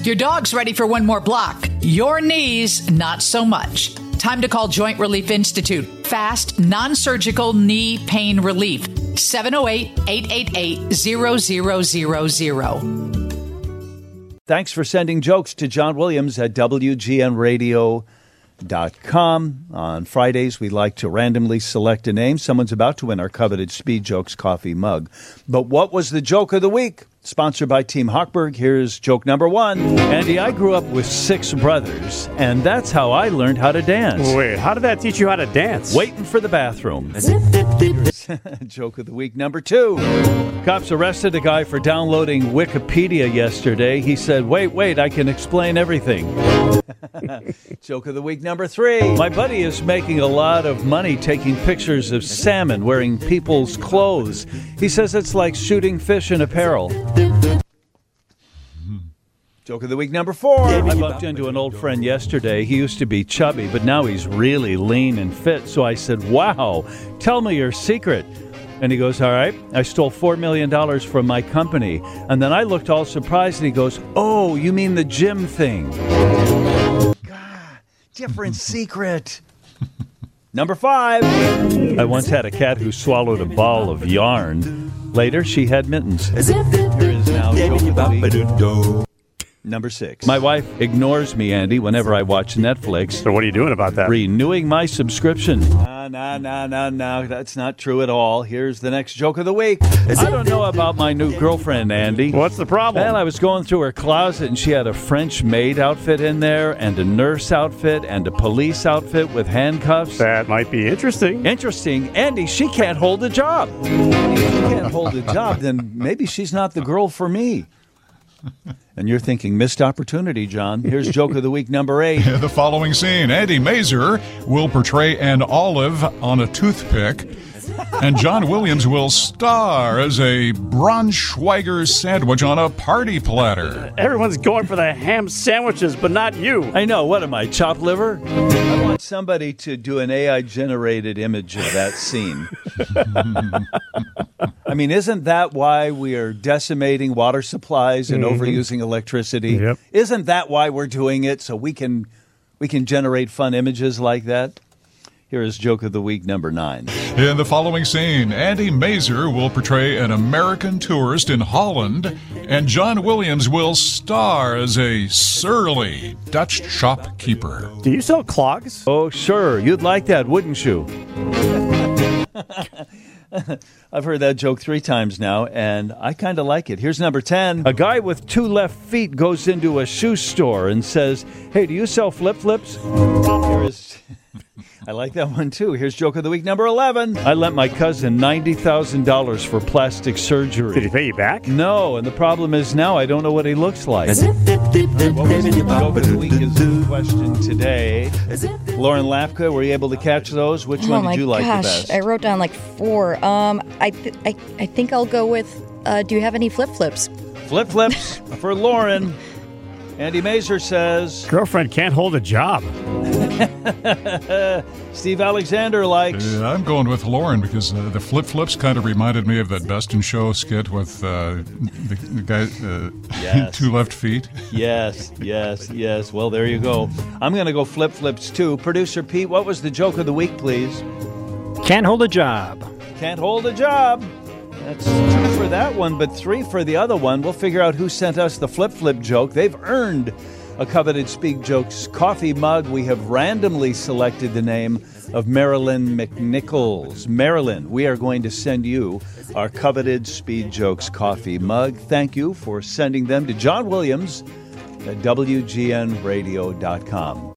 Your dog's ready for one more block. Your knees, not so much. Time to call Joint Relief Institute. Fast, non-surgical knee pain relief. 708-888-0000. Thanks for sending jokes to John Williams at WGNradio.com. On Fridays, we like to randomly select a name. Someone's about to win our coveted Speed Jokes coffee mug. But what was the joke of the week? Sponsored by Team Hochberg. Here's joke number 1. Andy, I grew up with 6 brothers, and that's how I learned how to dance. Wait, how did that teach you how to dance? Waiting for the bathroom. Joke of the week number 2. Cops arrested a guy for downloading Wikipedia yesterday. He said, wait, I can explain everything. Joke of the week number 3. My buddy is making a lot of money taking pictures of salmon wearing people's clothes. He says it's like shooting fish in apparel. Joke of the week number 4. I bumped into an old friend yesterday. He used to be chubby, but now he's really lean and fit. So I said, wow, tell me your secret. And he goes, all right, I stole $4 million from my company. And then I looked all surprised and he goes, oh, you mean the gym thing? God, different secret. Number 5. I once had a cat who swallowed a ball of yarn. Later, she had mittens. Here is now joke of the week. Number 6. My wife ignores me, Andy, whenever I watch Netflix. So what are you doing about that? Renewing my subscription. No, that's not true at all. Here's the next joke of the week. I don't know about my new girlfriend, Andy. What's the problem? Well, I was going through her closet, and she had a French maid outfit in there, and a nurse outfit, and a police outfit with handcuffs. That might be interesting. Interesting. Andy, she can't hold a job. If she can't hold a job, then maybe she's not the girl for me. And you're thinking, missed opportunity, John. Here's joke of the week number 8. The following scene. Andy Mazer will portray an olive on a toothpick, and John Williams will star as a Braunschweiger sandwich on a party platter. Everyone's going for the ham sandwiches, but not you. I know. What am I, chopped liver? I want somebody to do an AI-generated image of that scene. I mean, isn't that why we are decimating water supplies and overusing electricity? Yep. Isn't that why we're doing it, so we can generate fun images like that? Here is joke of the week number 9. In the following scene, Andy Mazer will portray an American tourist in Holland, and John Williams will star as a surly Dutch shopkeeper. Do you sell clogs? Oh, sure. You'd like that, wouldn't you? I've heard that joke 3 times now, and I kind of like it. Here's number 10. A guy with 2 left feet goes into a shoe store and says, hey, do you sell flip-flips? Here is... I like that one, too. Here's joke of the week number 11. I lent my cousin $90,000 for plastic surgery. Did he pay you back? No, and the problem is now I don't know what he looks like. What was the joke of the week is the question today. Lauren Lapka, were you able to catch those? Which one did you like the best? I wrote down like 4. I think I'll go with, do you have any flip-flips? Flip-flips for Lauren. Andy Mazer says... Girlfriend can't hold a job. Steve Alexander likes... I'm going with Lauren because the flip-flips kind of reminded me of that Best in Show skit with the guy, Yes. 2 left feet. Yes. Well, there you go. I'm going to go flip-flips, too. Producer Pete, what was the joke of the week, please? Can't hold a job. Can't hold a job. That's 2 for that one, but 3 for the other one. We'll figure out who sent us the flip-flip joke. They've earned a coveted Speak Jokes coffee mug. We have randomly selected the name of Marilyn McNichols. Marilyn, we are going to send you our coveted Speed Jokes coffee mug. Thank you for sending them to John Williams at WGNradio.com.